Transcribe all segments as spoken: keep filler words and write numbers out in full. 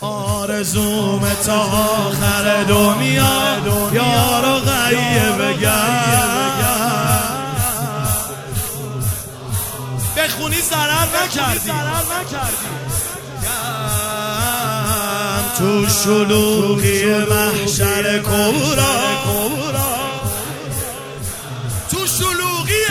آرزوم تا آخر دنیا یارو غیه بگم بخونی ضرر نکردی تو شلوغی محشر کبرا تو شلوغی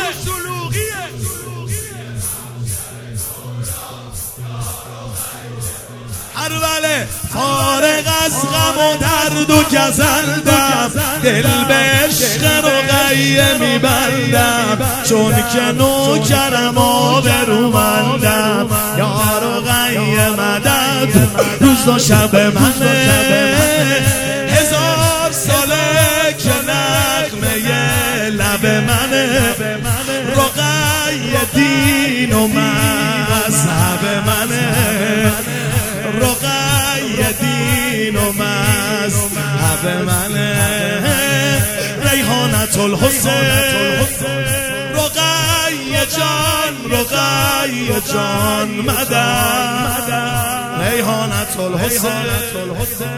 اربله فارغ از غم و درد و گزندم دل به عشق رقیه میبندم چون که نوکرم آبرومندم یا رقیه مدد روز و شب منه هزار ساله که نغمه لب منه رقیه دین و مذهب منه رقیه دین و مذهب منه ریحانت الحسین رقیه جان رقیه جان مدد ریحانت الحسین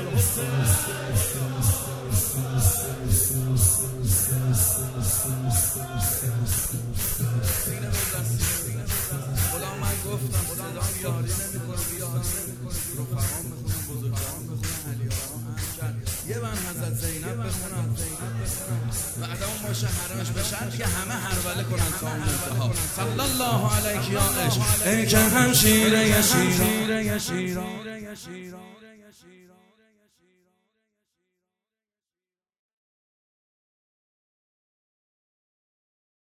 گفتم صدام یاری نمیکنه بیاد رفقام بخونم بزرگان بخونم علیارام هم یه من حضرت زینب بخونم و ادام باشه حرمش به شرط که همه هربله کنن تا اون انتها صلی الله علیک یا عشق ای که همشیره ی شیران